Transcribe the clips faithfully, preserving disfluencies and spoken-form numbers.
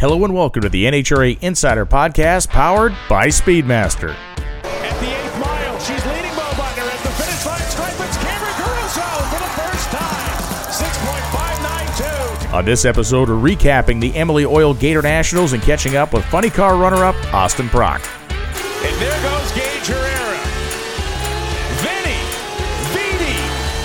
Hello and welcome to the N H R A Insider Podcast, powered by Speedmaster. At the eighth mile, she's leading Mo Butner at the finish line stripe. It's Cameron Caruso for the first time. six point five nine two. On this episode, we're recapping the Emily Oil Gator Nationals and catching up with funny car runner-up Austin Prock. And there goes Gage Herrera. Vinny, Vidi,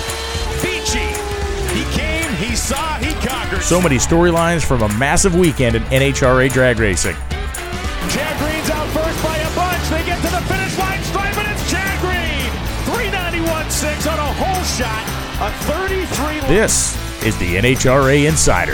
Vici. He came, he saw, he conquered. So many storylines from a massive weekend in N H R A drag racing. Chad Green's out first by a bunch. They get to the finish line stripe, and it's Chad Green. three ninety-one point six on a whole shot. A thirty-three. This is the N H R A Insider.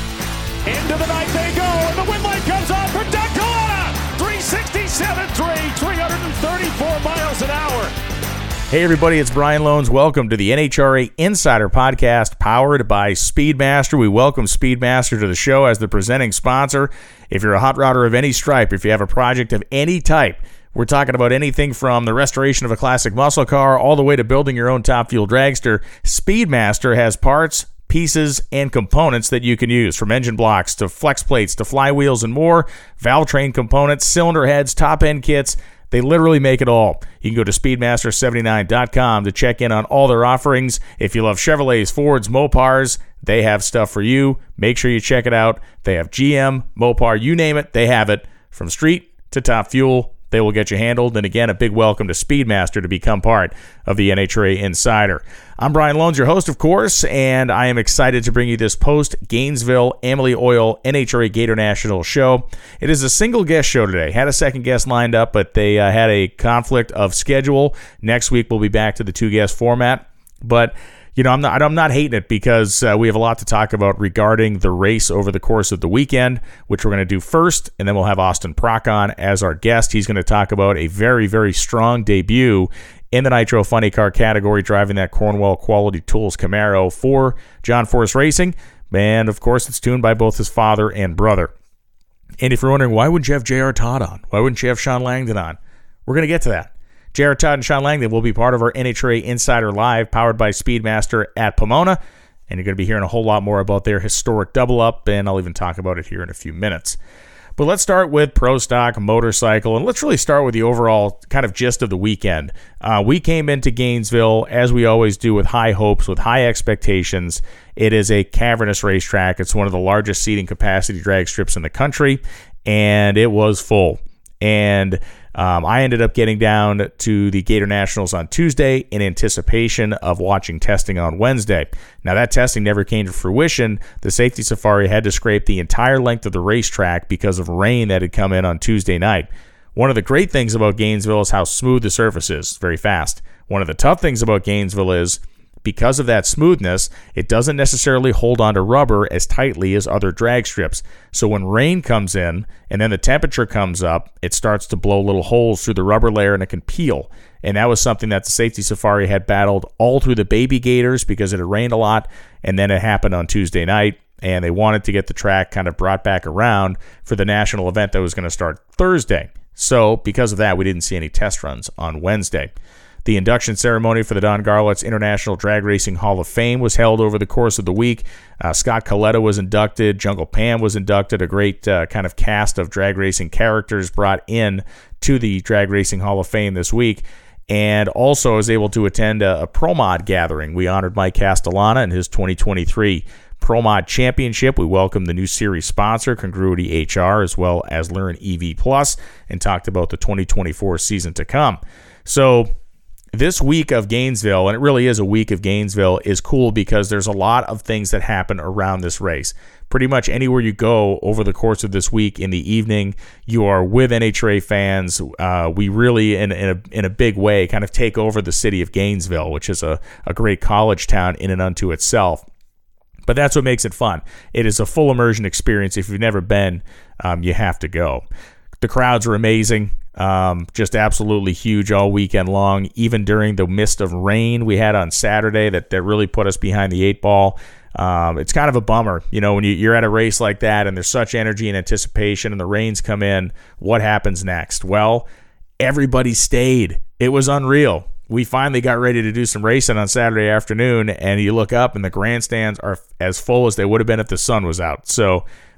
Into the night they go, and the wind light comes on for Doug Colonna. three sixty-seven point three, three thirty-four miles an hour. Hey everybody, it's Brian Loans. Welcome to the N H R A Insider Podcast, powered by Speedmaster. We welcome Speedmaster to the show as the presenting sponsor. If you're a hot rodder of any stripe, if you have a project of any type, we're talking about anything from the restoration of a classic muscle car all the way to building your own top fuel dragster. Speedmaster has parts, pieces, and components that you can use, from engine blocks to flex plates to flywheels and more, valve train components, cylinder heads, top end kits. They literally make it all. You can go to speedmaster seventy-nine dot com to check in on all their offerings. If you love Chevrolets, Fords, Mopars, they have stuff for you. Make sure you check it out. They have G M, Mopar, you name it, they have it. From street to top fuel, they will get you handled. And again, a big welcome to Speedmaster to become part of the N H R A Insider. I'm Brian Loans, your host, of course, and I am excited to bring you this post-Gainesville Emily Oil N H R A Gator National show. It is a single guest show today. Had a second guest lined up, but they uh, had a conflict of schedule. Next week, we'll be back to the two-guest format. But You know, I'm not I'm not hating it because uh, we have a lot to talk about regarding the race over the course of the weekend, which we're going to do first, and then we'll have Austin Prock on as our guest. He's going to talk about a very, very strong debut in the Nitro Funny Car category, driving that Cornwell Quality Tools Camaro for John Force Racing. And, of course, it's tuned by both his father and brother. And if you're wondering, why wouldn't you have J R. Todd on? Why wouldn't you have Sean Langdon on? We're going to get to that. J R. Todd and Sean Langdon will be part of our N H R A Insider Live, powered by Speedmaster at Pomona, and you're going to be hearing a whole lot more about their historic double-up, and I'll even talk about it here in a few minutes. But let's start with Pro Stock Motorcycle, and let's really start with the overall kind of gist of the weekend. Uh, we came into Gainesville, as we always do, with high hopes, with high expectations. It is a cavernous racetrack. It's one of the largest seating capacity drag strips in the country, and it was full. And Um, I ended up getting down to the Gator Nationals on Tuesday in anticipation of watching testing on Wednesday. Now, that testing never came to fruition. The safety safari had to scrape the entire length of the racetrack because of rain that had come in on Tuesday night. One of the great things about Gainesville is how smooth the surface is, very fast. One of the tough things about Gainesville is, because of that smoothness, it doesn't necessarily hold onto rubber as tightly as other drag strips. So when rain comes in and then the temperature comes up, it starts to blow little holes through the rubber layer and it can peel. And that was something that the Safety Safari had battled all through the baby Gators because it had rained a lot, and then it happened on Tuesday night, and they wanted to get the track kind of brought back around for the national event that was going to start Thursday. So because of that, we didn't see any test runs on Wednesday. The induction ceremony for the Don Garlits International Drag Racing Hall of Fame was held over the course of the week. Uh, Scott Coletta was inducted. Jungle Pam was inducted. A great uh, kind of cast of drag racing characters brought in to the Drag Racing Hall of Fame this week. And also I was able to attend a, a ProMod gathering. We honored Mike Castellana and his twenty twenty-three ProMod Championship. We welcomed the new series sponsor, Congruity H R, as well as Learn E V Plus, and talked about the twenty twenty-four season to come. So this week of Gainesville, and it really is a week of Gainesville, is cool because there's a lot of things that happen around this race. Pretty much anywhere you go over the course of this week in the evening, you are with N H R A fans. Uh, we really, in, in, a, in a big way, kind of take over the city of Gainesville, which is a, a great college town in and unto itself. But that's what makes it fun. It is a full immersion experience. If you've never been, um, you have to go. The crowds are amazing. Um, just absolutely huge all weekend long, even during the mist of rain we had on Saturday that, that really put us behind the eight ball. Um, it's kind of a bummer, you know, when you, you're at a race like that and there's such energy and anticipation and the rains come in, what happens next? Well, everybody stayed. It was unreal. We finally got ready to do some racing on Saturday afternoon, and you look up and the grandstands are as full as they would have been if the sun was out. So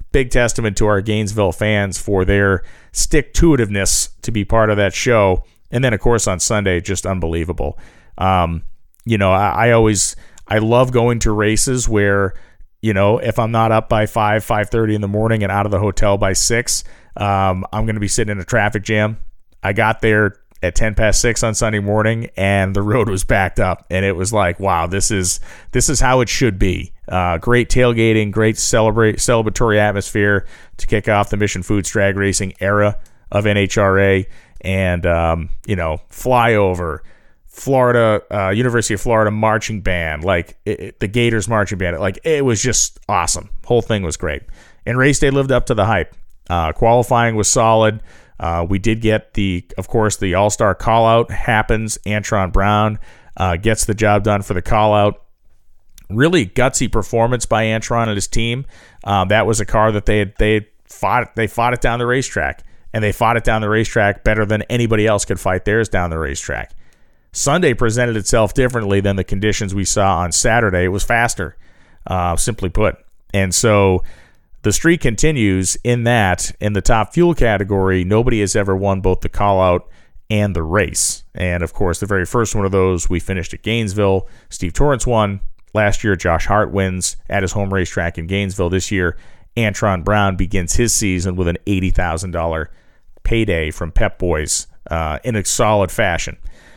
big testament to our Gainesville fans for their stick-to-itiveness to be part of that show. And then, of course, on Sunday, just unbelievable. Um, you know, I, I always, I love going to races where, you know, if I'm not up by five, five thirty in the morning and out of the hotel by six, um, I'm going to be sitting in a traffic jam. I got there at ten past six on Sunday morning, and the road was backed up, and it was like, wow, this is this is how it should be. Uh, great tailgating, great celebrate celebratory atmosphere to kick off the Mission Foods drag racing era of N H R A, and um, you know, flyover, Florida, uh, University of Florida marching band, like it, it, the Gators marching band, like it was just awesome. Whole thing was great, and race day lived up to the hype. Uh, qualifying was solid. Uh, we did get the, of course, the All-Star call-out happens. Antron Brown uh, gets the job done for the call-out. Really gutsy performance by Antron and his team. Um, that was a car that they had, they had fought. They fought it down the racetrack, and they fought it down the racetrack better than anybody else could fight theirs down the racetrack. Sunday presented itself differently than the conditions we saw on Saturday. It was faster, uh, simply put, and so. The streak continues in that, in the top fuel category, nobody has ever won both the call-out and the race. And, of course, the very first one of those, we finished at Gainesville. Steve Torrence won. Last year, Josh Hart wins at his home racetrack in Gainesville. This year, Antron Brown begins his season with an eighty thousand dollars payday from Pep Boys uh, in a solid fashion.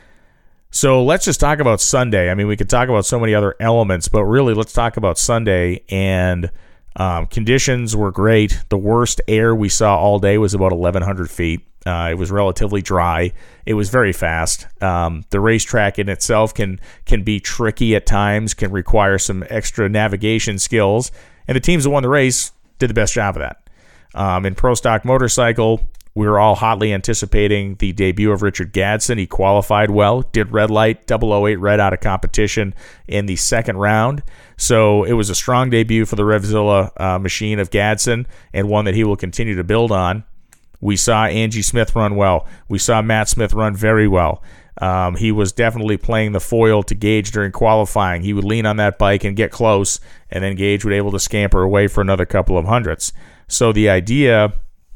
So let's just talk about Sunday. I mean, we could talk about so many other elements, but really let's talk about Sunday. And Um, conditions were great. The worst air we saw all day was about eleven hundred feet. Uh, it was relatively dry. It was very fast. Um, the racetrack in itself can can be tricky at times, can require some extra navigation skills, and the teams that won the race did the best job of that. Um, in Pro Stock Motorcycle, we were all hotly anticipating the debut of Richard Gadsden. He qualified well, did red light, double oh eight red out of competition in the second round. So it was a strong debut for the Revzilla uh, machine of Gadsden, and one that he will continue to build on. We saw Angie Smith run well. We saw Matt Smith run very well. Um, he was definitely playing the foil to Gage during qualifying. He would lean on that bike and get close, and then Gage would be able to scamper away for another couple of hundredths. So the idea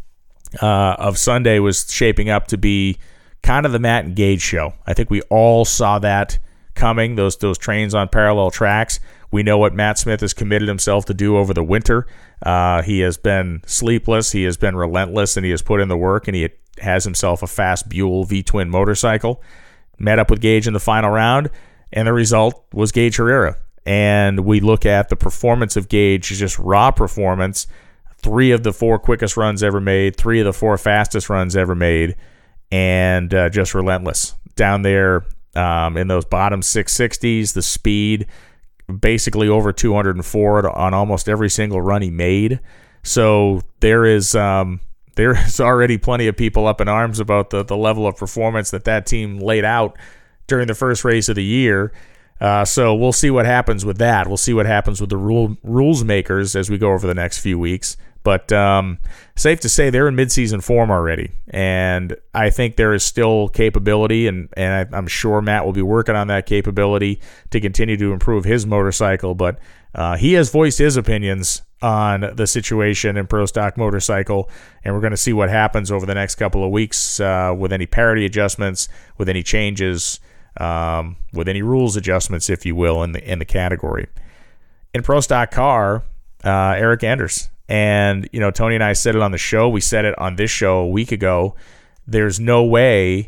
uh, of Sunday was shaping up to be kind of the Matt and Gage show. I think we all saw that coming, those those trains on parallel tracks. We know what Matt Smith has committed himself to do over the winter. Uh, he has been sleepless, he has been relentless, and he has put in the work, and he has himself a fast Buell V-twin motorcycle. Met up with Gage in the final round, and the result was Gage Herrera. And we look at the performance of Gage, just raw performance, three of the four quickest runs ever made, three of the four fastest runs ever made, and uh, just relentless. Down there um, in those bottom six sixties, the speed, basically over two hundred four on almost every single run he made. So there is um, there is already plenty of people up in arms about the, the level of performance that that team laid out during the first race of the year. Uh, so we'll see what happens with that. We'll see what happens with the rule rules makers as we go over the next few weeks. But um, safe to say they're in midseason form already. And I think there is still capability, and, and I, I'm sure Matt will be working on that capability to continue to improve his motorcycle. But uh, he has voiced his opinions on the situation in Pro Stock Motorcycle, and we're going to see what happens over the next couple of weeks uh, with any parity adjustments, with any changes, um, with any rules adjustments, if you will, in the in the category. In Pro Stock Car, uh, Eric Anders. And, you know, Tony and I said it on the show. We said it on this show a week ago. There's no way,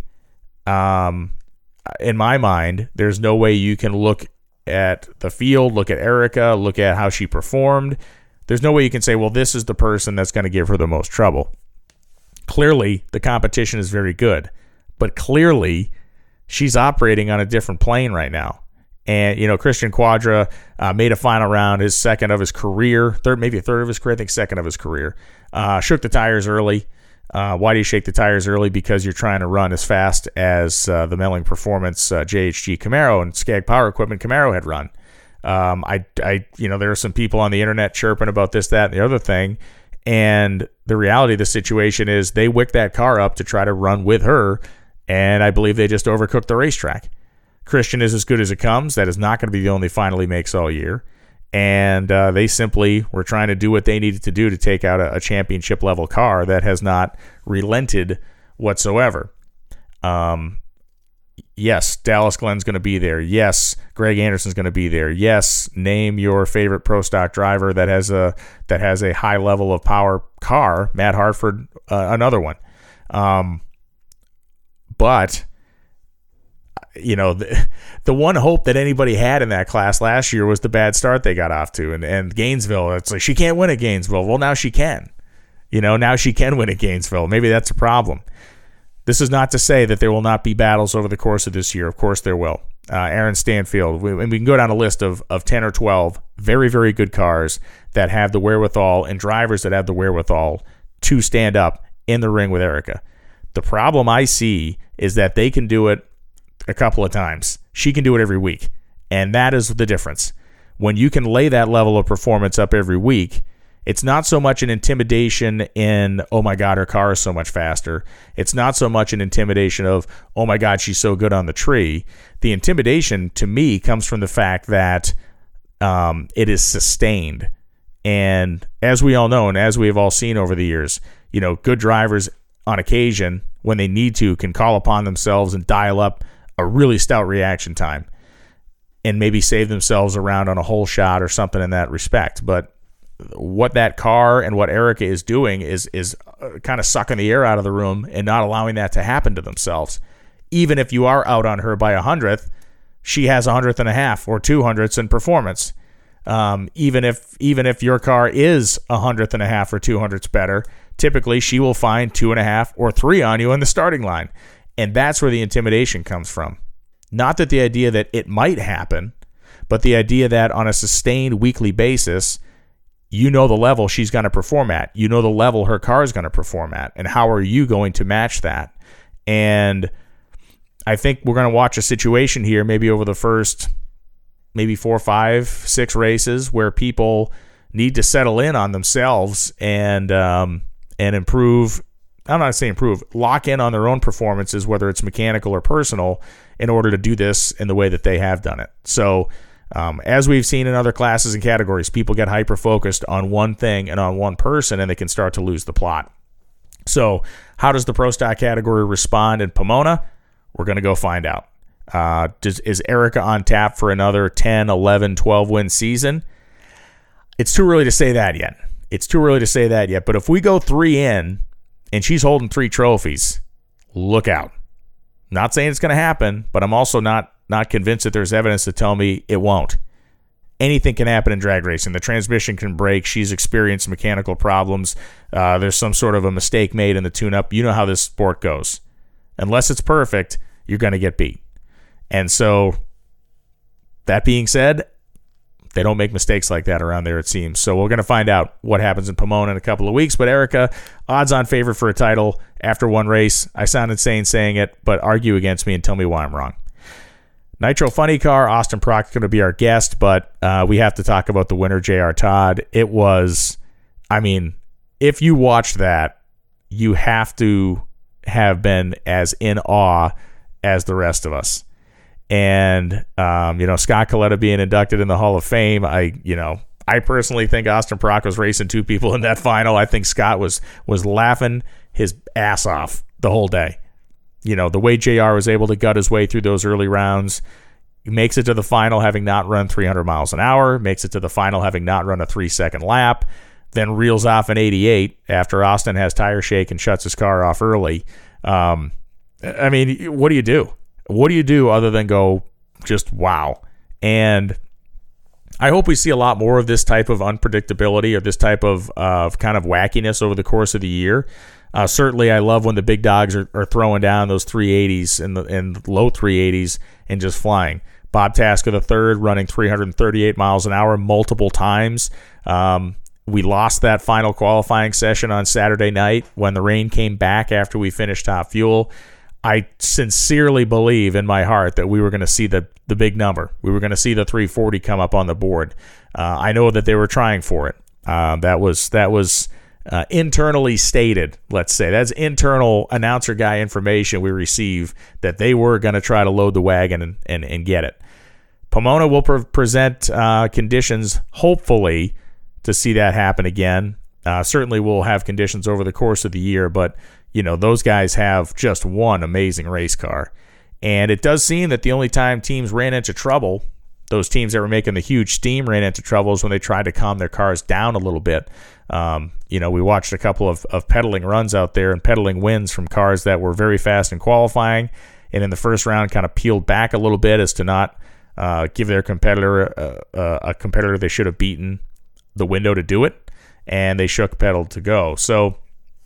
um, in my mind, there's no way you can look at the field, look at Erica, look at how she performed. There's no way you can say, well, this is the person that's going to give her the most trouble. Clearly, the competition is very good. But clearly, she's operating on a different plane right now. And, you know, Christian Quadra uh, made a final round, his second of his career, third, maybe a third of his career, I think second of his career. Uh, shook the tires early. Uh, why do you shake the tires early? Because you're trying to run as fast as uh, the Melling Performance uh, J H G Camaro and Skag Power Equipment Camaro had run. Um, I, I, you know, there are some people on the internet chirping about this, that, and the other thing. And the reality of the situation is they wicked that car up to try to run with her, and I believe they just overcooked the racetrack. Christian is as good as it comes. That is not going to be the only final he makes all year. And uh, they simply were trying to do what they needed to do to take out a, a championship-level car that has not relented whatsoever. Um, yes, Dallas Glenn's going to be there. Yes, Greg Anderson's going to be there. Yes, name your favorite pro stock driver that has a that has a high level of power car. Matt Hartford, uh, another one. Um, but you know, the, the one hope that anybody had in that class last year was the bad start they got off to. And, and Gainesville, it's like, she can't win at Gainesville. Well, now she can. You know, now she can win at Gainesville. Maybe that's a problem. This is not to say that there will not be battles over the course of this year. Of course there will. Uh, Aaron Stanfield, we, and we can go down a list of, of ten or twelve very, very good cars that have the wherewithal and drivers that have the wherewithal to stand up in the ring with Erica. The problem I see is that they can do it a couple of times. She can do it every week. And that is the difference. When you can lay that level of performance up every week, it's not so much an intimidation in, oh my God, her car is so much faster. It's not so much an intimidation of, oh my God, she's so good on the tree. The intimidation to me comes from the fact that um, it is sustained. And as we all know, and as we have all seen over the years, you know, good drivers on occasion, when they need to, can call upon themselves and dial up a really stout reaction time and maybe save themselves around on a hole shot or something in that respect. But what that car and what Erica is doing is is kind of sucking the air out of the room and not allowing that to happen to themselves. Even if you are out on her by a hundredth, she has a hundredth and a half or two hundredths in performance. Um, even if even if your car is a hundredth and a half or two hundredths better, typically she will find two and a half or three on you in the starting line. And that's where the intimidation comes from. Not that the idea that it might happen, but the idea that on a sustained weekly basis, you know the level she's going to perform at. You know the level her car is going to perform at. And how are you going to match that? And I think we're going to watch a situation here maybe over the first maybe four, five, six races where people need to settle in on themselves and um, and improve. I'm not saying improve, lock in on their own performances, whether it's mechanical or personal, in order to do this in the way that they have done it. So um, as we've seen in other classes and categories, people get hyper-focused on one thing and on one person, and they can start to lose the plot. So how does the Pro Stock category respond in Pomona? We're going to go find out. Uh, does, is Erica on tap for another ten, eleven, twelve-win season? It's too early to say that yet. It's too early to say that yet. But if we go three in, and she's holding three trophies, look out. Not saying it's going to happen, but I'm also not not convinced that there's evidence to tell me it won't. Anything can happen in drag racing. The transmission can break. She's experienced mechanical problems. Uh, there's some sort of a mistake made in the tune-up. You know how this sport goes. Unless it's perfect, you're going to get beat. And so, that being said, they don't make mistakes like that around there, it seems. So we're going to find out what happens in Pomona in a couple of weeks. But Erica, odds-on favorite for a title after one race. I sound insane saying it, but argue against me and tell me why I'm wrong. Nitro Funny Car, Austin Prock is going to be our guest, but uh, we have to talk about the winner, J R. Todd. It was, I mean, if you watched that, you have to have been as in awe as the rest of us. And, um, you know, Scott Coletta being inducted in the Hall of Fame, I, you know, I personally think Austin Prock was racing two people in that final. I think Scott was was laughing his ass off the whole day. You know, the way J R was able to gut his way through those early rounds, he makes it to the final having not run three hundred miles an hour, makes it to the final having not run a three-second lap, then reels off an eighty-eight after Austin has tire shake and shuts his car off early. Um, I mean, what do you do? What do you do other than go just wow? And I hope we see a lot more of this type of unpredictability or this type of uh, kind of wackiness over the course of the year. Uh, certainly, I love when the big dogs are, are throwing down those three eighties and the and low three eighties and just flying. Bob Tasker the third running three hundred thirty-eight miles an hour multiple times. Um, we lost that final qualifying session on Saturday night when the rain came back after we finished Top Fuel. I sincerely believe in my heart that we were going to see the, the big number. We were going to see the three forty come up on the board. Uh, I know that they were trying for it. Uh, that was that was uh, internally stated, let's say. That's internal announcer guy information we receive that they were going to try to load the wagon and, and, and get it. Pomona will pre- present uh, conditions, hopefully, to see that happen again. Uh, certainly we'll have conditions over the course of the year, but, you know, those guys have just one amazing race car. And it does seem that the only time teams ran into trouble, those teams that were making the huge steam ran into trouble, is when they tried to calm their cars down a little bit. Um, you know, we watched a couple of, of pedaling runs out there and pedaling wins from cars that were very fast in qualifying, and in the first round kind of peeled back a little bit as to not uh, give their competitor a, a, a competitor they should have beaten the window to do it, and they shook pedal to go. So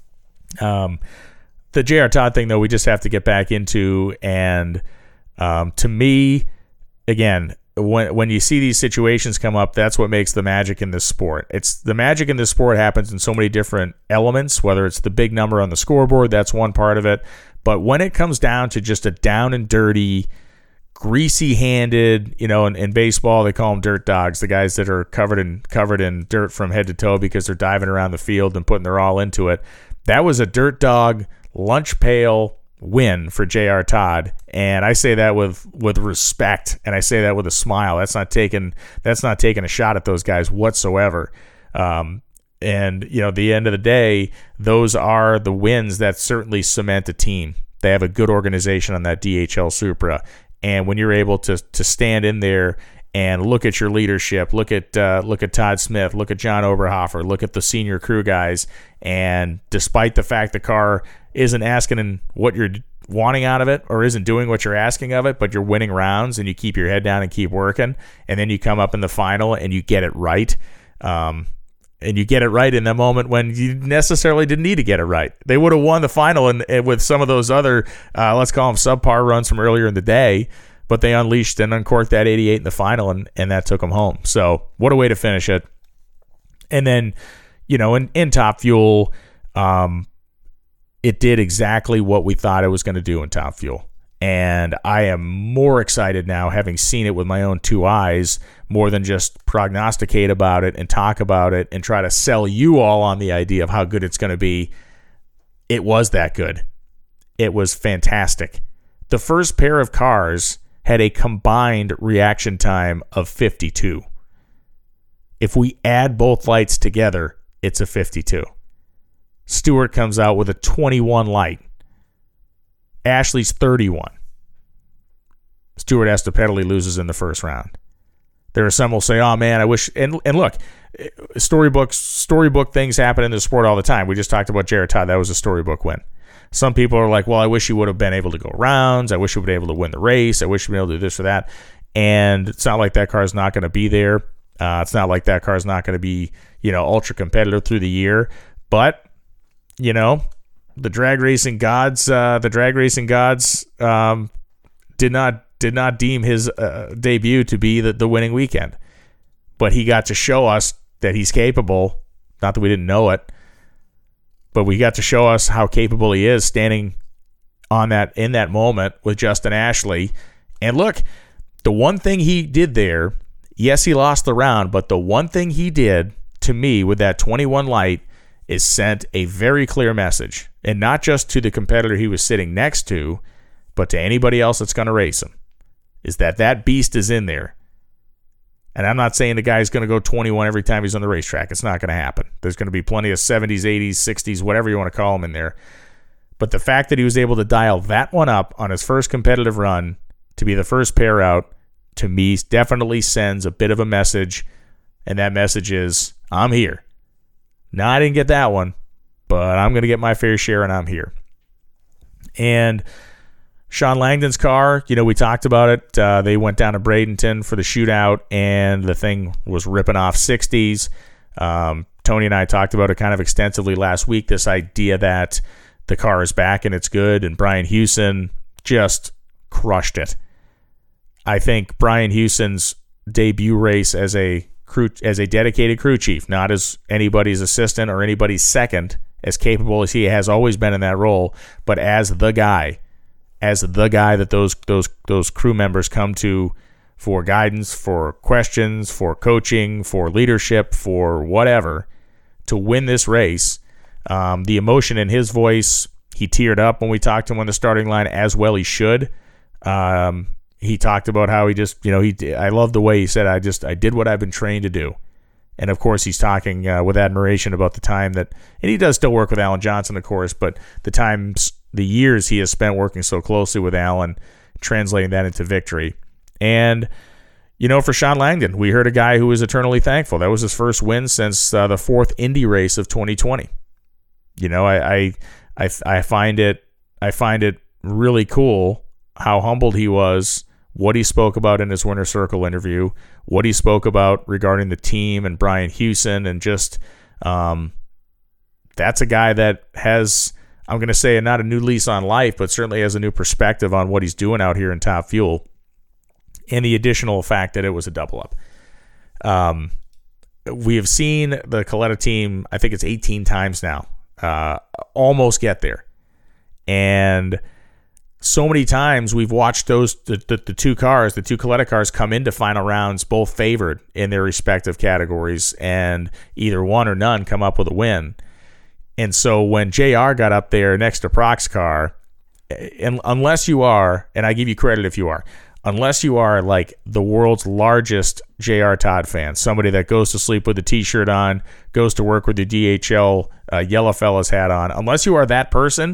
um, the J R. Todd thing, though, we just have to get back into, and um, to me, again, when when you see these situations come up, that's what makes the magic in this sport. It's the magic in this sport happens in so many different elements, whether it's the big number on the scoreboard, that's one part of it. But when it comes down to just a down and dirty, greasy-handed, you know, in, in baseball they call them dirt dogs, the guys that are covered in covered in dirt from head to toe because they're diving around the field and putting their all into it. That was a dirt dog lunch pail win for J R. Todd, and I say that with with respect, and I say that with a smile. That's not taking that's not taking a shot at those guys whatsoever. Um, and you know, at the end of the day, those are the wins that certainly cement a team. They have a good organization on that D H L Supra, and when you're able to to stand in there and look at your leadership, look at uh, look at Todd Smith, look at John Oberhofer, look at the senior crew guys, and despite the fact the car isn't asking what you're wanting out of it or isn't doing what you're asking of it, but you're winning rounds and you keep your head down and keep working, and then you come up in the final and you get it right. Um, and you get it right in the moment when you necessarily didn't need to get it right. They would have won the final and, and with some of those other, uh, let's call them subpar runs from earlier in the day, but they unleashed and uncorked that eighty-eight in the final, and, and that took them home. So what a way to finish it. And then, you know, in, in Top Fuel, um, it did exactly what we thought it was going to do in Top Fuel. And I am more excited now, having seen it with my own two eyes, more than just prognosticate about it and talk about it and try to sell you all on the idea of how good it's going to be. It was that good. It was fantastic. The first pair of cars had a combined reaction time of fifty-two. If we add both lights together, it's a fifty-two. Stewart comes out with a twenty-one light. Ashley's thirty-one. Stewart Estepedali loses in the first round. There are some who will say, oh man, I wish, and and look, storybooks, storybook things happen in the sport all the time. We just talked about J R. Todd. That was a storybook win. Some people are like, well, I wish you would have been able to go rounds. I wish you would have been able to win the race. I wish you would have been able to do this or that. And it's not like that car is not going to be there. Uh, it's not like that car is not going to be, you know, ultra competitive through the year. But you know, the drag racing gods, uh, the drag racing gods um, did not did not deem his uh, debut to be the, the winning weekend, but he got to show us that he's capable. Not that we didn't know it, but we got to show us how capable he is standing on that in that moment with Justin Ashley. And look, the one thing he did there, yes, he lost the round, but the one thing he did to me with that twenty-one light is sent a very clear message, and not just to the competitor he was sitting next to, but to anybody else that's going to race him, is that that beast is in there. And I'm not saying the guy's going to go twenty-one every time he's on the racetrack. It's not going to happen. There's going to be plenty of seventies, eighties, sixties, whatever you want to call them in there. But the fact that he was able to dial that one up on his first competitive run to be the first pair out, to me, definitely sends a bit of a message, and that message is, I'm here. Now, I didn't get that one, but I'm going to get my fair share, and I'm here. And Sean Langdon's car, you know, we talked about it. Uh, they went down to Bradenton for the shootout, and the thing was ripping off sixties. Um, Tony and I talked about it kind of extensively last week, this idea that the car is back and it's good, and Brian Hewson just crushed it. I think Brian Hewson's debut race as a crew, as a dedicated crew chief, not as anybody's assistant or anybody's second, as capable as he has always been in that role, but as the guy, as the guy that those those those crew members come to for guidance, for questions, for coaching, for leadership, for whatever, to win this race. Um, the emotion in his voice, he teared up when we talked to him on the starting line, as well he should. Um, he talked about how he just, you know, he I love the way he said, I just, I did what I've been trained to do. And, of course, he's talking uh, with admiration about the time that, and he does still work with Alan Johnson, of course, but the times, the years he has spent working so closely with Alan, translating that into victory. And, you know, for Sean Langdon, we heard a guy who was eternally thankful. That was his first win since uh, the fourth Indy race of twenty twenty. You know, I, I, I, I find it, I find it really cool how humbled he was, what he spoke about in his Winter Circle interview, what he spoke about regarding the team and Brian Hewson, and just um, that's a guy that has, I'm going to say, not a new lease on life, but certainly has a new perspective on what he's doing out here in Top Fuel, and the additional fact that it was a double-up. Um, we have seen the Kalitta team, I think it's eighteen times now, uh, almost get there. And so many times we've watched those the, the, the two cars, the two Kalitta cars, come into final rounds both favored in their respective categories, and either one or none come up with a win. And so when J R got up there next to Proc's car, and unless you are, and I give you credit if you are, unless you are like the world's largest J R Todd fan, somebody that goes to sleep with a T-shirt on, goes to work with the D H L uh, Yellow Fellas hat on, unless you are that person,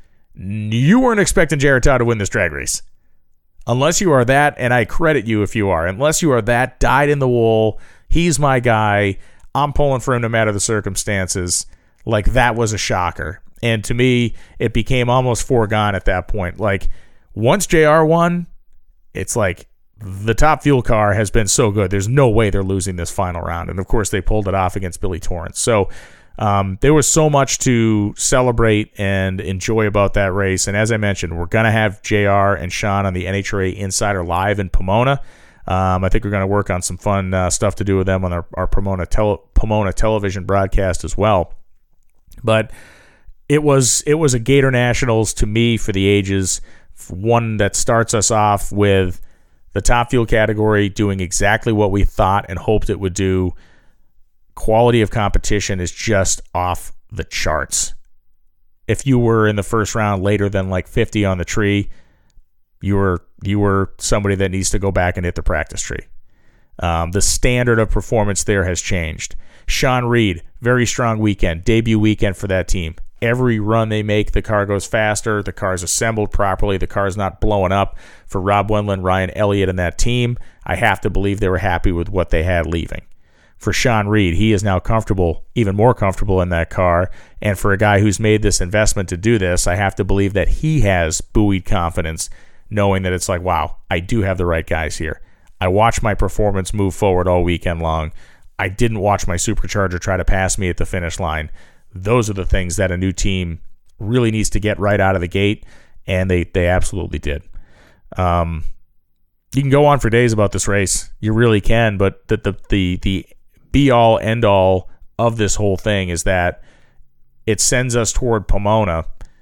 you weren't expecting J R Todd to win this drag race. Unless you are that, and I credit you if you are, unless you are that dyed in the wool, he's my guy, I'm pulling for him no matter the circumstances, like that was a shocker. And to me, it became almost foregone at that point. Like, once J R won, it's like the Top Fuel car has been so good, there's no way they're losing this final round. And, of course, they pulled it off against Billy Torrance. So, Um, there was so much to celebrate and enjoy about that race. And as I mentioned, we're going to have J R and Sean on the N H R A Insider Live in Pomona. Um, I think we're going to work on some fun uh, stuff to do with them on our, our Pomona, tele, Pomona television broadcast as well. But it was it was a Gator Nationals to me for the ages, one that starts us off with the Top Fuel category doing exactly what we thought and hoped it would do. Quality of competition is just off the charts. If you were in the first round later than like fifty on the tree, you were you were somebody that needs to go back and hit the practice tree. Um, the standard of performance there has changed. Sean Reed, very strong weekend, debut weekend for that team. Every run they make, the car goes faster, the car's assembled properly, the car's not blowing up. For Rob Wendland, Ryan Elliott, and that team, I have to believe they were happy with what they had leaving. For Sean Reed, he is now comfortable, even more comfortable in that car. And for a guy who's made this investment to do this, I have to believe that he has buoyed confidence, knowing that it's like, wow, I do have the right guys here. I watched my performance move forward all weekend long. I didn't watch my supercharger try to pass me at the finish line. Those are the things that a new team really needs to get right out of the gate, and they, they absolutely did. Um, you can go on for days about this race. You really can, but the the the, the be-all, end-all of this whole thing is that it sends us toward Pomona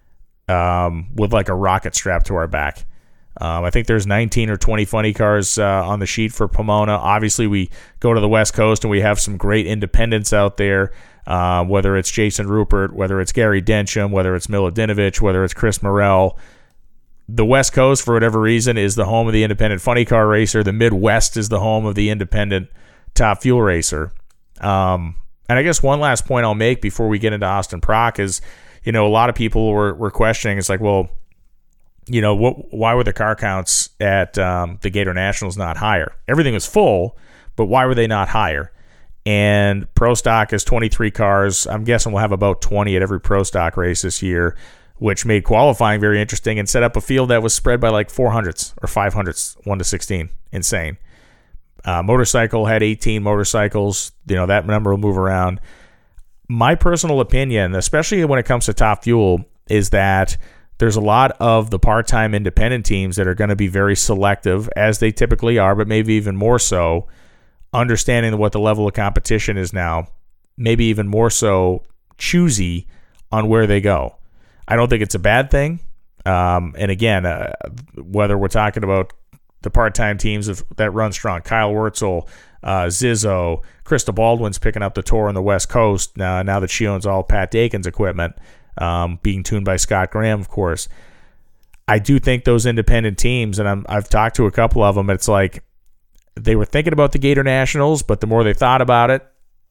um, with like a rocket strapped to our back. Um, I think there's nineteen or twenty funny cars uh, on the sheet for Pomona. Obviously, we go to the West Coast and we have some great independents out there, uh, whether it's Jason Rupert, whether it's Gary Densham, whether it's Miladinovich, whether it's Chris Morrell. The West Coast, for whatever reason, is the home of the independent funny car racer. The Midwest is the home of the independent Top Fuel racer. Um, and I guess one last point I'll make before we get into Austin Prock is, you know, a lot of people were, were questioning, it's like, well, you know, what, why were the car counts at um, the Gator Nationals not higher? Everything was full, but why were they not higher? And Pro Stock is twenty-three cars. I'm guessing we'll have about twenty at every Pro Stock race this year, which made qualifying very interesting and set up a field that was spread by like four hundredths or five hundredths, one to sixteen. Insane. Uh, motorcycle had eighteen motorcycles. You know, that number will move around. My personal opinion, especially when it comes to Top Fuel, is that there's a lot of the part-time independent teams that are going to be very selective, as they typically are, but maybe even more so, understanding what the level of competition is now, maybe even more so choosy on where they go. I don't think it's a bad thing. Um, and again, uh, whether we're talking about the part-time teams of, that run strong, Kyle Wurtzel, uh, Zizzo, Krista Baldwin's picking up the tour on the West Coast now, now that she owns all Pat Dakin's equipment, um, being tuned by Scott Graham, of course. I do think those independent teams, and I'm, I've talked to a couple of them, it's like they were thinking about the Gator Nationals, but the more they thought about it,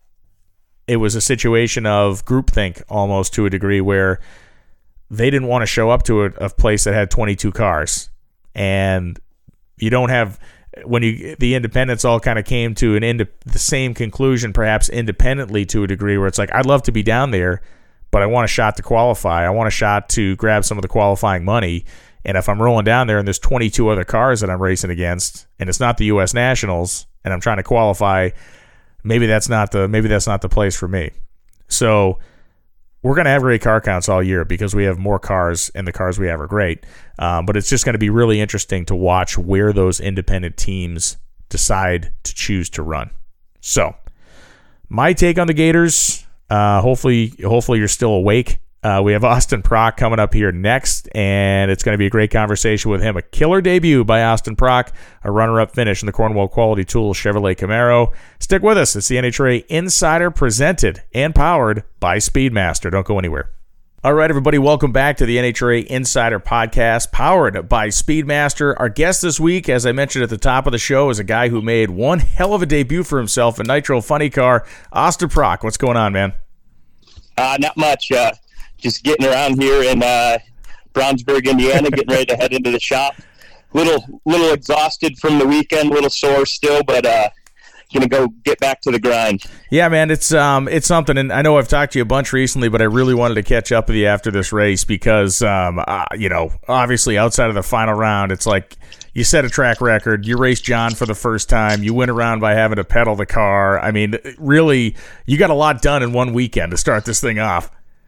it was a situation of groupthink almost to a degree where they didn't want to show up to a, a place that had twenty-two cars. And you don't have, when you the independents all kind of came to an ind, the same conclusion, perhaps independently to a degree, where it's like, I'd love to be down there, but I want a shot to qualify. I want a shot to grab some of the qualifying money. And if I'm rolling down there and there's twenty-two other cars that I'm racing against, and it's not the U S Nationals, and I'm trying to qualify, maybe that's not the maybe that's not the place for me. So we're going to have great car counts all year because we have more cars, and the cars we have are great. Um, but it's just going to be really interesting to watch where those independent teams decide to choose to run. So my take on the Gators, uh, hopefully, hopefully you're still awake. Uh, we have Austin Prock coming up here next, and it's going to be a great conversation with him. A killer debut by Austin Prock, a runner-up finish in the Cornwall Quality Tools Chevrolet Camaro. Stick with us. It's the N H R A Insider, presented and powered by Speedmaster. Don't go anywhere. All right, everybody, welcome back to the N H R A Insider Podcast, powered by Speedmaster. Our guest this week, as I mentioned at the top of the show, is a guy who made one hell of a debut for himself in Nitro Funny Car. Austin Prock, what's going on, man? Uh, not much. Uh, just getting around here in uh, Brownsburg, Indiana, getting ready to head into the shop. Little, little exhausted from the weekend, little sore still, but uh, gonna go get back to the grind. Yeah, man, it's um, it's something, and I know I've talked to you a bunch recently, but I really wanted to catch up with you after this race because, um, uh, you know, obviously outside of the final round, it's like you set a track record, you raced John for the first time, you went around by having to pedal the car. I mean, really, you got a lot done in one weekend to start this thing off.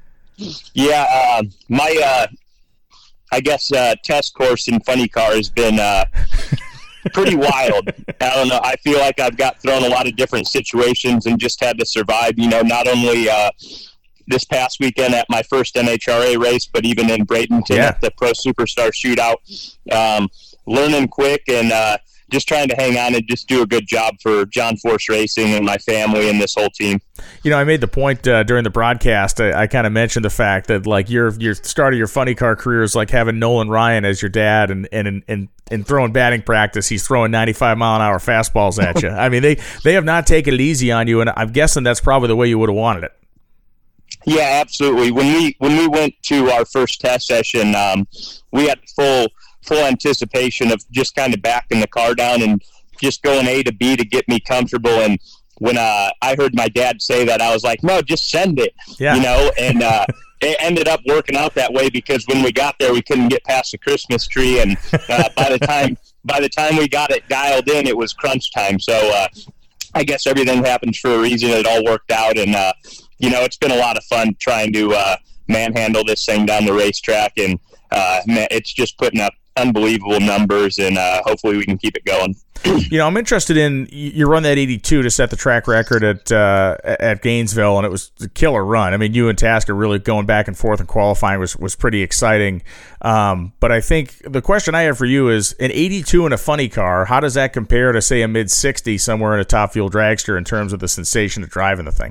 Yeah, uh, my, uh, I guess, uh, test course in Funny Car has been uh, pretty wild. I don't know. I feel like I've got thrown a lot of different situations and just had to survive, you know, not only uh, this past weekend at my first N H R A race, but even in Bradenton yeah. at the Pro Superstar Shootout. Um, learning quick and uh, just trying to hang on and just do a good job for John Force Racing and my family and this whole team. You know, I made the point uh, during the broadcast. I, I kind of mentioned the fact that like your your start of your funny car career is like having Nolan Ryan as your dad, and and and and throwing batting practice, he's throwing ninety-five mile an hour fastballs at you. I mean, they they have not taken it easy on you, and I'm guessing that's probably the way you would have wanted it. Yeah, absolutely. When we when we went to our first test session, um, we had full. full anticipation of just kind of backing the car down and just going A to B to get me comfortable. And when uh, I heard my dad say that, I was like, no, just send it, yeah. you know, and uh, it ended up working out that way because when we got there, we couldn't get past the Christmas tree. And uh, by the time by the time we got it dialed in, it was crunch time. So uh, I guess everything happens for a reason. It all worked out. And, uh, you know, it's been a lot of fun trying to uh, manhandle this thing down the racetrack. And uh, man, it's just putting up unbelievable numbers, and uh, hopefully we can keep it going. You know, I'm interested in, you run that eighty-two to set the track record at uh, at Gainesville, and it was a killer run. I mean, you and Tasker really going back and forth in qualifying was, was pretty exciting. Um, but I think the question I have for you is, an eighty-two in a funny car, how does that compare to, say, a mid sixty somewhere in a top fuel dragster in terms of the sensation of driving the thing?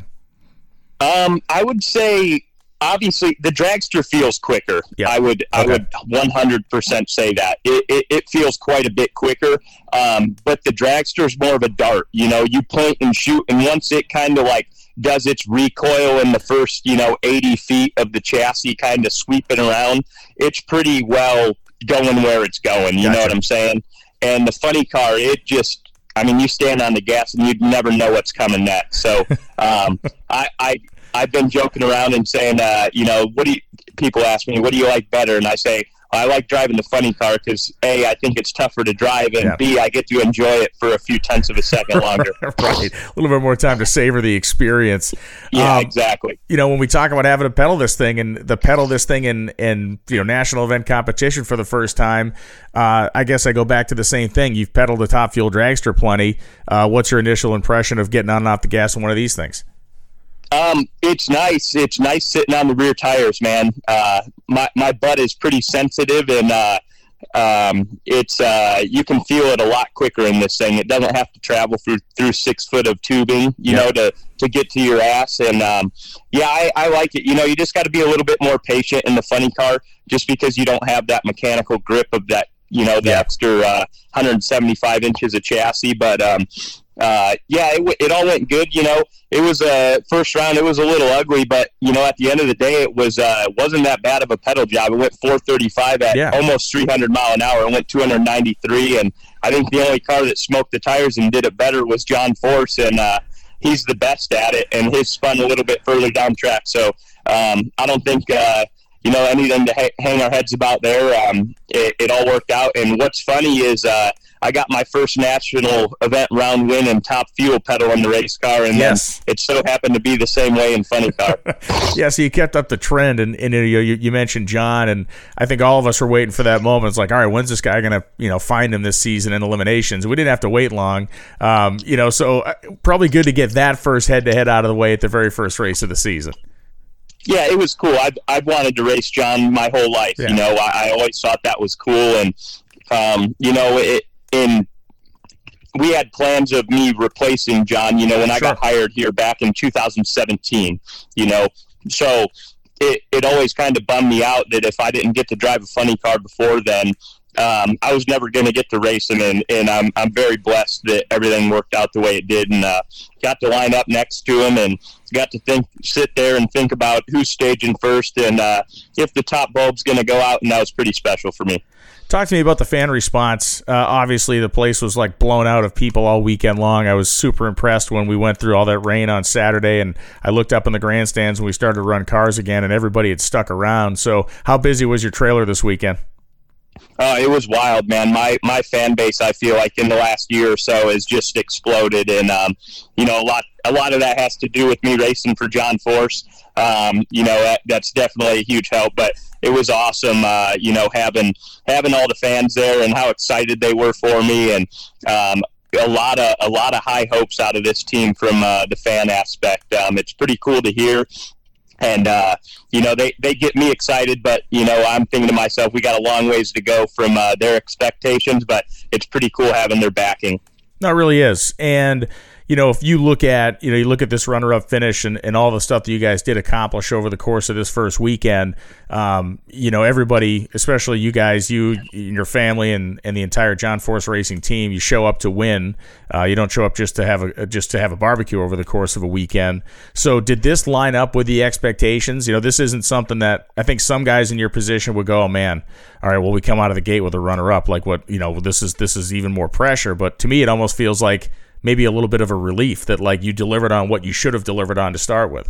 Um, I would say, obviously, the dragster feels quicker. Yeah. I would, okay. I would one hundred percent say that it, it, it feels quite a bit quicker. Um, but the dragster is more of a dart. You know, you point and shoot, and once it kind of like does its recoil in the first, you know, eighty feet of the chassis, kind of sweeping around, it's pretty well going where it's going. You gotcha. Know what I'm saying? And the funny car, it just, I mean, you stand on the gas and you'd never know what's coming next. So um, I, I. I've been joking around and saying, uh, you know, what do you, people ask me, what do you like better? And I say, I like driving the funny car because, A, I think it's tougher to drive, and yeah. B, I get to enjoy it for a few tenths of a second longer. Right. A little bit more time to savor the experience. Yeah, um, exactly. You know, when we talk about having to pedal this thing and the pedal this thing in, in you know, national event competition for the first time, uh, I guess I go back to the same thing. You've pedaled the top fuel dragster plenty. Uh, what's your initial impression of getting on and off the gas on one of these things? Um, it's nice. It's nice sitting on the rear tires, man. Uh, my, my butt is pretty sensitive, and, uh, Um, it's uh, you can feel it a lot quicker in this thing. It doesn't have to travel through through six foot of tubing, you yeah. know, to, to get to your ass. And um, yeah, I, I like it. You know, you just got to be a little bit more patient in the funny car, just because you don't have that mechanical grip of that, you know, the yeah. extra uh, one hundred seventy-five inches of chassis. But um, uh, yeah, it, it all went good. You know, it was a uh, first round. It was a little ugly, but you know, at the end of the day, it was uh, wasn't that bad of a pedal job. It went four thirty-five at yeah. almost three hundred mile an hour. It went two hundred ninety-three, and I think the only car that smoked the tires and did it better was John Force, and uh, he's the best at it. And his spun a little bit further down track. So um, I don't think. Uh, You know, anything to ha- hang our heads about there. Um, it, it all worked out. And what's funny is uh, I got my first national event round win in top fuel pedal in the race car, and yes. then it so happened to be the same way in funny car. yeah, so you kept up the trend, and, and you, you you mentioned John, and I think all of us were waiting for that moment. It's like, all right, when's this guy going to you know find him this season in eliminations? We didn't have to wait long, um, you know. So probably good to get that first head-to-head out of the way at the very first race of the season. Yeah, it was cool. I've, I've wanted to race John my whole life. Yeah. You know, I, I always thought that was cool. And, um, you know, it, in we had plans of me replacing John, you know, when sure. I got hired here back in two thousand seventeen, you know. So it, it always kind of bummed me out that if I didn't get to drive a funny car before then, um, I was never going to get to race him. And, and I'm, I'm very blessed that everything worked out the way it did. And uh, got to line up next to him and got to think, sit there and think about who's staging first and uh, if the top bulb's going to go out, and that was pretty special for me. Talk to me about the fan response. Uh, obviously, the place was like blown out of people all weekend long. I was super impressed when we went through all that rain on Saturday, and I looked up in the grandstands when we started to run cars again, and everybody had stuck around. So how busy was your trailer this weekend? Uh, it was wild, man. My my fan base, I feel like in the last year or so, has just exploded, and um, you know, a lot a lot of that has to do with me racing for John Force. Um, you know, that, that's definitely a huge help. But it was awesome, uh, you know, having having all the fans there and how excited they were for me, and um, a lot of a lot of high hopes out of this team from uh, the fan aspect. Um, it's pretty cool to hear. And, uh, you know, they, they get me excited, but, you know, I'm thinking to myself, we got a long ways to go from uh, their expectations, but it's pretty cool having their backing. No, it really is. And, you know, if you look at, you know, you look at this runner-up finish and, and all the stuff that you guys did accomplish over the course of this first weekend, um, you know, everybody, especially you guys, you and your family and, and the entire John Force Racing team, you show up to win. Uh, you don't show up just to have a just to have a barbecue over the course of a weekend. So did this line up with the expectations? You know, this isn't something that I think some guys in your position would go, oh man, all right, well, we come out of the gate with a runner-up. Like what, you know, this is this is even more pressure. But to me, it almost feels like maybe a little bit of a relief that like you delivered on what you should have delivered on to start with.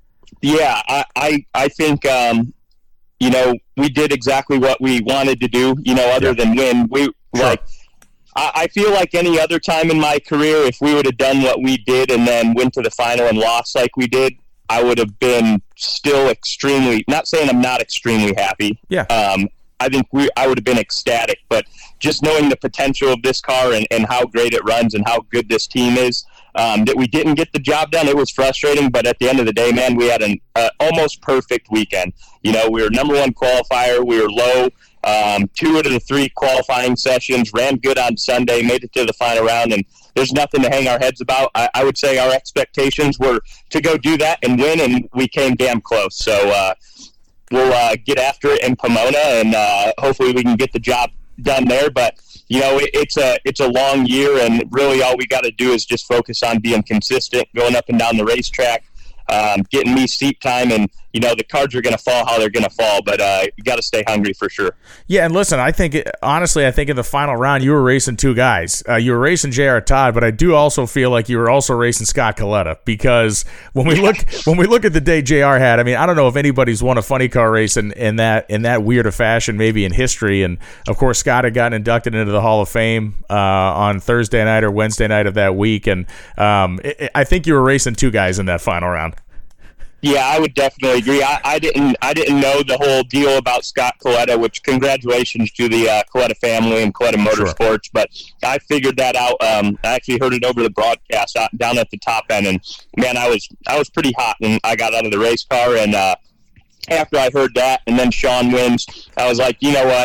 Yeah, I, I, I think, um, you know, we did exactly what we wanted to do, you know, other yeah. than win. We sure. like, I, I feel like any other time in my career, if we would have done what we did and then went to the final and lost like we did, I would have been still extremely, not saying I'm not extremely happy. Yeah. Um, I think we I would have been ecstatic, but just knowing the potential of this car and, and how great it runs and how good this team is, um, that we didn't get the job done, it was frustrating. But at the end of the day, man, we had an uh, almost perfect weekend. You know, we were number one qualifier. We were low um, two out of the three qualifying sessions, ran good on Sunday, made it to the final round, and there's nothing to hang our heads about. I, I would say our expectations were to go do that and win, and we came damn close. So, uh, we'll uh, get after it in Pomona, and uh, hopefully we can get the job done there. But you know, it, it's a it's a long year, and really all we got to do is just focus on being consistent, going up and down the racetrack, um, getting me seat time, and you know the cards are going to fall how they're going to fall. But uh, you got to stay hungry for sure. Yeah, and listen, I think honestly, I think in the final round you were racing two guys. Uh, you were racing J R. Todd, but I do also feel like you were also racing Scott Coletta, because when we look when we look at the day J R had, I mean, I don't know if anybody's won a funny car race in, in that in that weird a fashion, maybe in history. And of course, Scott had gotten inducted into the Hall of Fame uh, on Thursday night or Wednesday night of that week, and um, it, I think you were racing two guys in that final round. Yeah, I would definitely agree. I, I didn't I didn't know the whole deal about Scott Coletta, which congratulations to the uh, Coletta family and Coletta Motorsports. Sure. But I figured that out. Um, I actually heard it over the broadcast out, down at the top end, and man, I was I was pretty hot when I got out of the race car. And uh, after I heard that, and then Sean wins, I was like, you know what?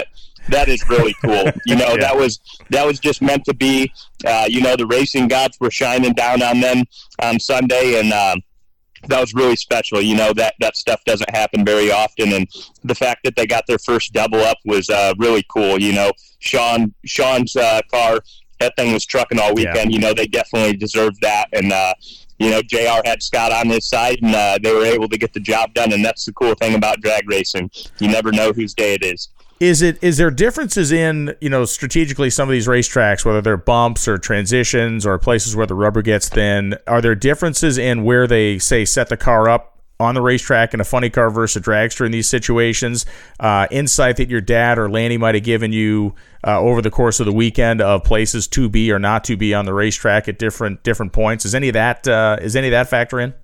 that is really cool. You know, yeah. that was that was just meant to be. Uh, you know, the racing gods were shining down on them on Sunday, and um, that was really special. You know, that, that stuff doesn't happen very often, and the fact that they got their first double up was uh, really cool. You know, Sean Sean's uh, car, that thing was trucking all weekend. Yeah. You know, they definitely deserved that, and uh, you know, J R had Scott on his side, and uh, they were able to get the job done, and that's the cool thing about drag racing. You never know whose day it is. Is it is there differences in, you know, strategically some of these racetracks, whether they're bumps or transitions or places where the rubber gets thin? Are there differences in where they, say, set the car up on the racetrack in a funny car versus a dragster in these situations? Uh, insight that your dad or Lanny might have given you uh, over the course of the weekend of places to be or not to be on the racetrack at different different points. Is any of that uh, is any of that factor in?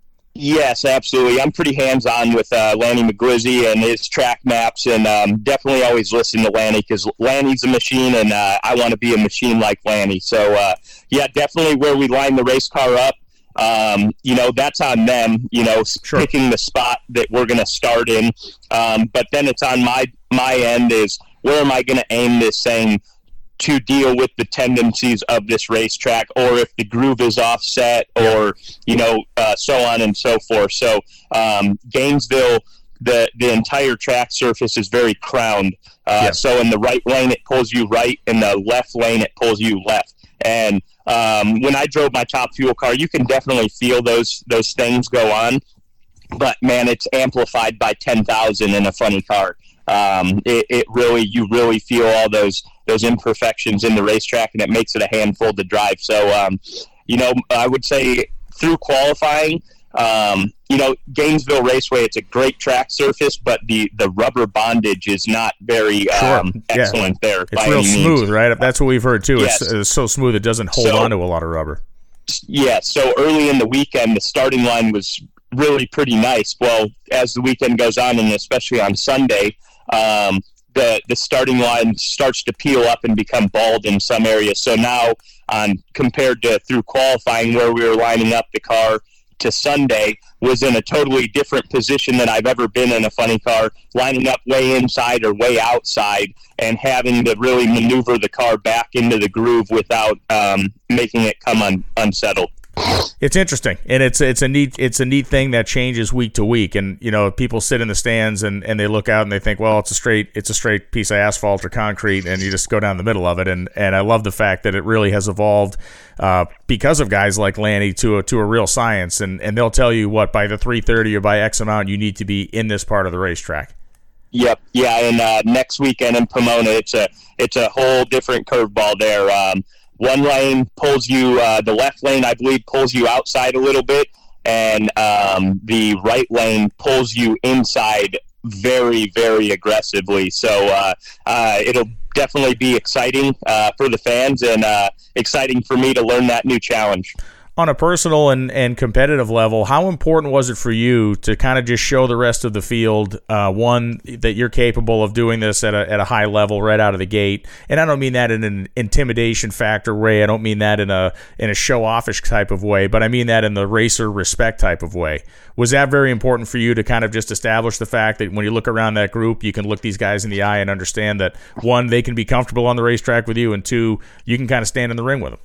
Yes, absolutely. I'm pretty hands-on with uh, Lanny McGlizzy and his track maps, and um, definitely always listen to Lanny because Lanny's a machine, and uh, I want to be a machine like Lanny. So, uh, yeah, definitely where we line the race car up, um, you know, that's on them, you know, sure. picking the spot that we're going to start in. Um, but then it's on my, my end is where am I going to aim this thing to deal with the tendencies of this racetrack, or if the groove is offset, or you know, uh, so on and so forth. So um, Gainesville, the the entire track surface is very crowned. Uh, yeah. So in the right lane it pulls you right, in the left lane it pulls you left. And um, when I drove my Top Fuel car, you can definitely feel those those things go on. But man, it's amplified by ten thousand in a funny car. Um, it, it really, you really feel all those those imperfections in the racetrack, and it makes it a handful to drive. So, um, you know, I would say through qualifying, um, you know, Gainesville Raceway, it's a great track surface, but the, the rubber bondage is not very um, sure. excellent yeah. there. It's real smooth, means. Right? That's what we've heard too. Yes. It's, it's so smooth it doesn't hold so, on to a lot of rubber. Yeah. So early in the weekend, the starting line was really pretty nice. Well, as the weekend goes on, and especially on Sunday, um, the the starting line starts to peel up and become bald in some areas. So now, on compared to through qualifying where we were lining up the car to Sunday, was in a totally different position than I've ever been in a funny car, lining up way inside or way outside, and having to really maneuver the car back into the groove without um, making it come un- unsettled. It's interesting, and it's it's a neat it's a neat thing that changes week to week. And you know, people sit in the stands and, and they look out and they think, well, it's a straight it's a straight piece of asphalt or concrete, and you just go down the middle of it. And, and I love the fact that it really has evolved uh, because of guys like Lanny to a to a real science. And, and they'll tell you what, by the three thirty or by X amount, you need to be in this part of the racetrack. Yep, yeah, and uh, next weekend in Pomona, it's a it's a whole different curveball there. Um, One lane pulls you, uh, the left lane, I believe, pulls you outside a little bit, and um, the right lane pulls you inside very, very aggressively. So uh, uh, it'll definitely be exciting uh, for the fans, and uh, exciting for me to learn that new challenge. On a personal and, and competitive level, how important was it for you to kind of just show the rest of the field, uh, one, that you're capable of doing this at a at a high level right out of the gate? And I don't mean that in an intimidation factor way. I don't mean that in a in a show-offish type of way, but I mean that in the racer respect type of way. Was that very important for you to kind of just establish the fact that when you look around that group, you can look these guys in the eye and understand that, one, they can be comfortable on the racetrack with you, and two, you can kind of stand in the ring with them?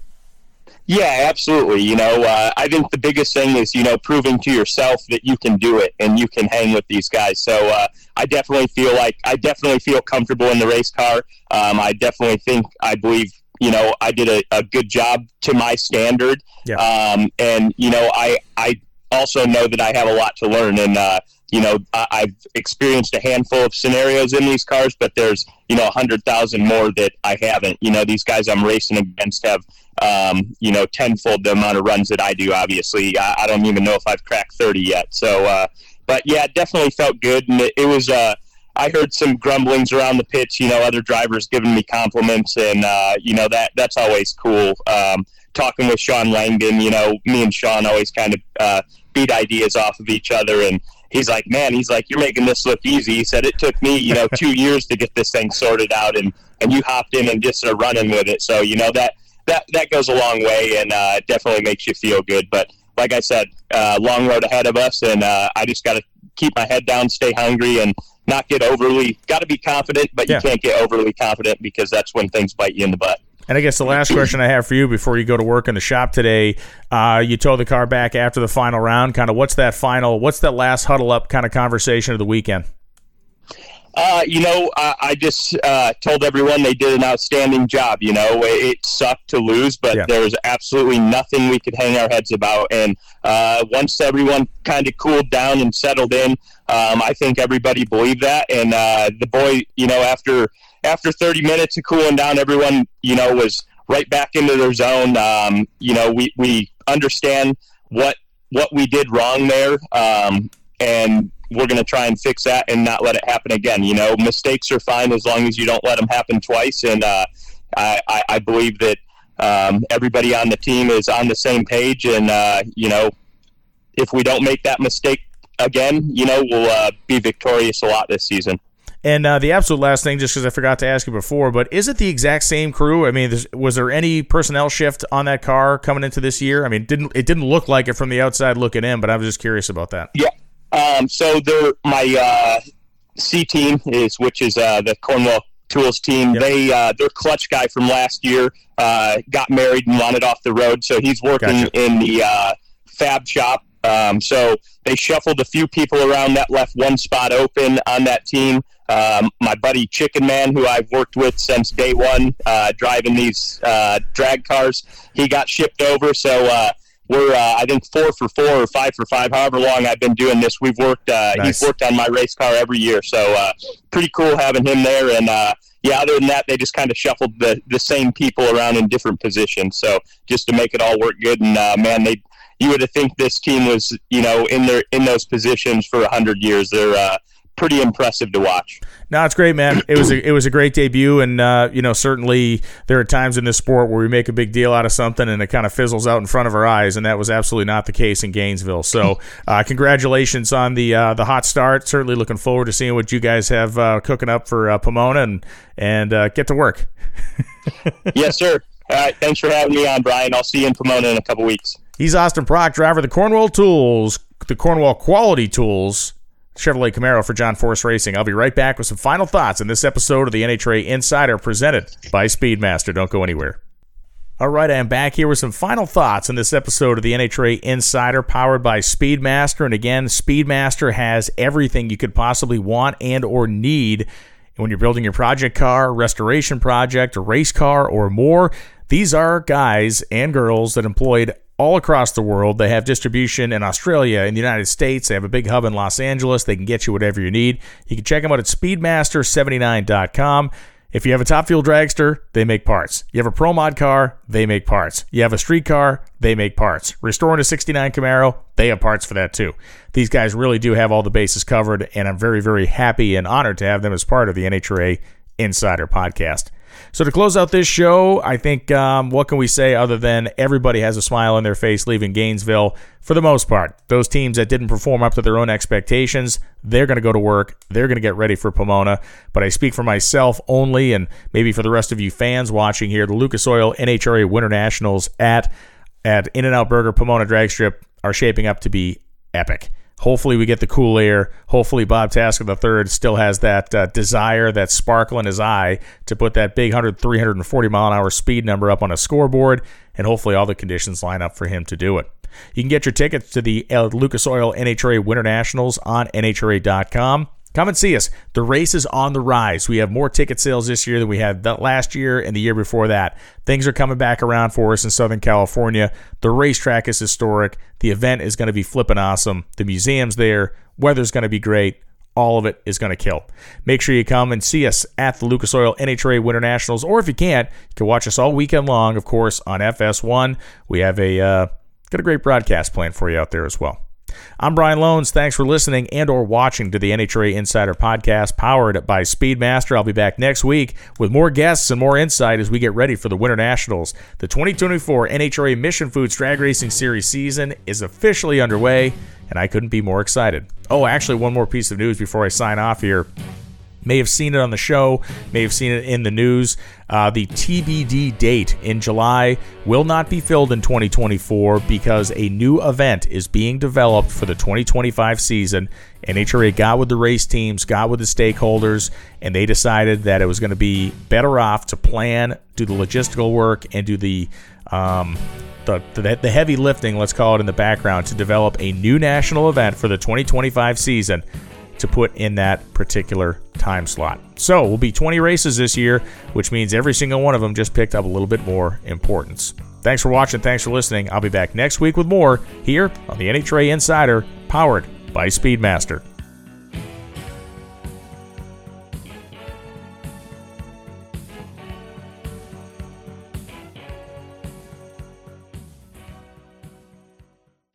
Yeah, absolutely. You know, uh, I think the biggest thing is, you know, proving to yourself that you can do it and you can hang with these guys. So uh, I definitely feel like I definitely feel comfortable in the race car. Um, I definitely think, I believe, you know, I did a, a good job to my standard. Yeah. Um, and, you know, I, I also know that I have a lot to learn. And, uh, you know, I, I've experienced a handful of scenarios in these cars, but there's, you know, a hundred thousand more that I haven't. You know, these guys I'm racing against have, um, you know, tenfold the amount of runs that I do, obviously. I, I don't even know if I've cracked thirty yet. So, uh, but yeah, it definitely felt good. And it, it was, uh, I heard some grumblings around the pits, you know, other drivers giving me compliments, and, uh, you know, that, that's always cool. Um, talking with Sean Langdon, you know, me and Sean always kind of, uh, beat ideas off of each other, and he's like, man, he's like, you're making this look easy. He said, it took me, you know, two years to get this thing sorted out, and, and you hopped in and just are running with it. So, you know, that, that, that goes a long way, and uh, it definitely makes you feel good. But like I said, uh, long road ahead of us, and uh, I just got to keep my head down, stay hungry, and not get overly, got to be confident, but yeah. you can't get overly confident because that's when things bite you in the butt. And I guess the last question I have for you before you go to work in the shop today, uh, you tow the car back after the final round. Kind of what's that final, what's that last huddle up kind of conversation of the weekend? Uh, you know, I, I just uh, told everyone they did an outstanding job. You know, it, it sucked to lose, but yeah. there was absolutely nothing we could hang our heads about. And uh, once everyone kind of cooled down and settled in, um, I think everybody believed that. And uh, the boy, you know, after after thirty minutes of cooling down, everyone, you know, was right back into their zone. Um, you know, we, we understand what what we did wrong there, um, and we're going to try and fix that and not let it happen again. You know, mistakes are fine as long as you don't let them happen twice. And uh, I, I, I believe that um, everybody on the team is on the same page. And, uh, you know, if we don't make that mistake again, you know, we'll uh, be victorious a lot this season. And uh, the absolute last thing, just because I forgot to ask you before, but is it the exact same crew? I mean, was there any personnel shift on that car coming into this year? I mean, didn't it didn't look like it from the outside looking in, but I was just curious about that. Yeah. Um, so they're, my uh, C team is, which is uh, the Cornwell Tools team. Yep. They uh, their clutch guy from last year uh, got married and wanted off the road, so he's working gotcha. in the uh, fab shop. Um, so they shuffled a few people around. That left one spot open on that team. Um, my buddy Chicken Man, who I've worked with since day one, uh, driving these uh, drag cars, he got shipped over. So. Uh, We're, uh, I think, four for four or five for five, however long I've been doing this. We've worked, uh, nice. He's worked on my race car every year. So uh, pretty cool having him there. And, uh, yeah, other than that, they just kind of shuffled the, the same people around in different positions. So just to make it all work good. And, uh, man, they you would have think this team was, you know, in their in those positions for one hundred years. They're uh, pretty impressive to watch. No, it's great, man. It was a, it was a great debut, and uh, you know, certainly there are times in this sport where we make a big deal out of something and it kind of fizzles out in front of our eyes, and that was absolutely not the case in Gainesville. So, uh, congratulations on the uh, the hot start. Certainly looking forward to seeing what you guys have uh, cooking up for uh, Pomona, and and uh, get to work. Yes, sir. All right, thanks for having me on, Brian. I'll see you in Pomona in a couple weeks. He's Austin Prock, driver of the Cornwell Tools, the Cornwell Quality Tools Chevrolet Camaro for John Force Racing. I'll be right back with some final thoughts in this episode of the N H R A Insider presented by Speedmaster. Don't go anywhere. All right, I am back here with some final thoughts in this episode of the N H R A Insider powered by Speedmaster. And again, Speedmaster has everything you could possibly want and or need when you're building your project car, restoration project, a race car, or more. These are guys and girls that employed all across the world. They have distribution in Australia, in the United States. They have a big hub in Los Angeles. They can get you whatever you need. You can check them out at speedmaster seventy-nine dot com. If you have a Top Fuel dragster, they make parts. You have a Pro Mod car, they make parts. You have a street car, they make parts. Restoring a sixty-nine Camaro, they have parts for that too. These guys really do have all the bases covered, and I'm very, very happy and honored to have them as part of the N H R A Insider podcast. So to close out this show, I think, um, what can we say other than everybody has a smile on their face leaving Gainesville for the most part. Those teams that didn't perform up to their own expectations, they're going to go to work. They're going to get ready for Pomona. But I speak for myself only, and maybe for the rest of you fans watching here, the Lucas Oil N H R A Winter Nationals at, at In-N-Out Burger Pomona Drag Strip are shaping up to be epic. Hopefully we get the cool air. Hopefully Bob Tasker the third still has that uh, desire, that sparkle in his eye to put that big one hundred, three hundred forty mile an hour speed number up on a scoreboard, and hopefully all the conditions line up for him to do it. You can get your tickets to the uh, Lucas Oil N H R A Winter Nationals on N H R A dot com. Come and see us. The race is on the rise. We have more ticket sales this year than we had that last year and the year before that. Things are coming back around for us in Southern California. The racetrack is historic. The event is going to be flipping awesome. The museum's there. Weather's going to be great. All of it is going to kill. Make sure you come and see us at the Lucas Oil N H R A Winter Nationals, or if you can't, you can watch us all weekend long, of course, on F S one. We have a uh, got a great broadcast plan for you out there as well. I'm Brian Loans. Thanks for listening and or watching to the N H R A Insider podcast powered by Speedmaster. I'll be back next week with more guests and more insight as we get ready for the Winter Nationals. The twenty twenty-four N H R A Mission Foods Drag Racing Series season is officially underway, and I couldn't be more excited. Oh, actually, one more piece of news before I sign off here. may have seen it on the show, may have seen it in the news. Uh, the T B D date in July will not be filled in twenty twenty-four because a new event is being developed for the twenty twenty-five season. N H R A got with the race teams, got with the stakeholders, and they decided that it was going to be better off to plan, do the logistical work, and do the um, the, the the heavy lifting, let's call it, in the background to develop a new national event for the twenty twenty-five season to put in that particular time slot. So we'll be twenty races this year, which means every single one of them just picked up a little bit more importance. Thanks for watching. Thanks for listening. I'll be back next week with more here on the N H R A Insider, powered by Speedmaster.